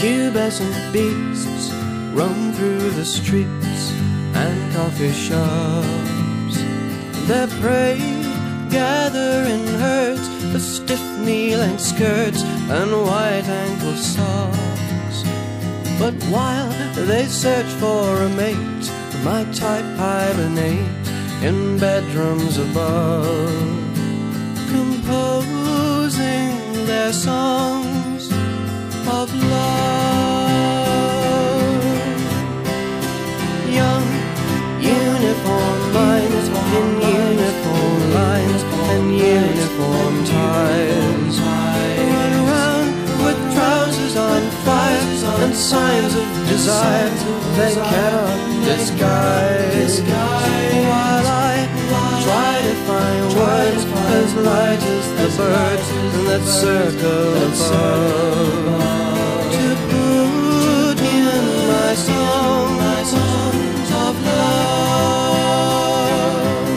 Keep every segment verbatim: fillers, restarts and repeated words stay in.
pubescent beasts roam through the streets and coffee shops. Their prey gather in herds with stiff knee-length skirts and white ankle socks. But while they search for a mate, my type hibernate in bedrooms above, composing their songs of love. Young uniform minds in uniform lines and uniform ties run around with trousers on fire and signs of desire they cannot disguise, while I try to find words as light as the birds that circle above, to put in my songs of love.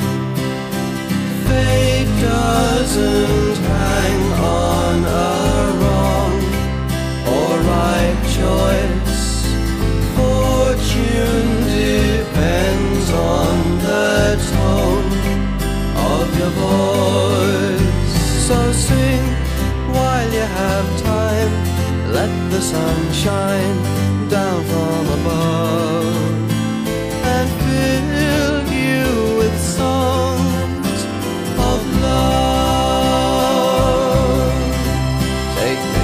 Fate doesn't hang on a wrong or right choice. Fortune depends on the tone of your voice. So sing while you have time, let the sun shine down from above and fill you with songs of love. Take me.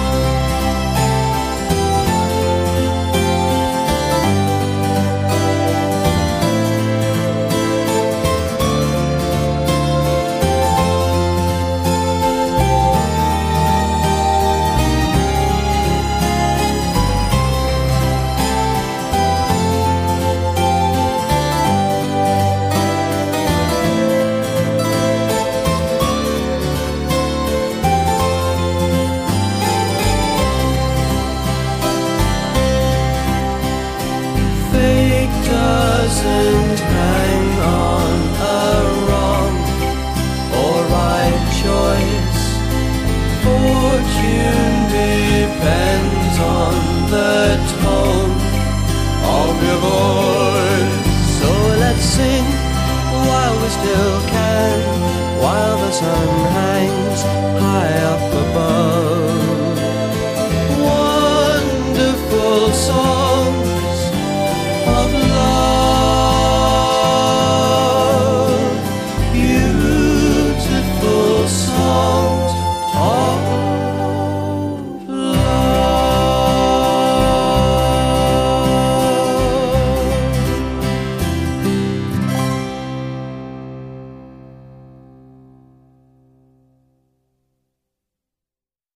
Doesn't hang on a wrong or right choice. Fortune depends on the tone of your voice. So let's sing while we still can, while the sun hangs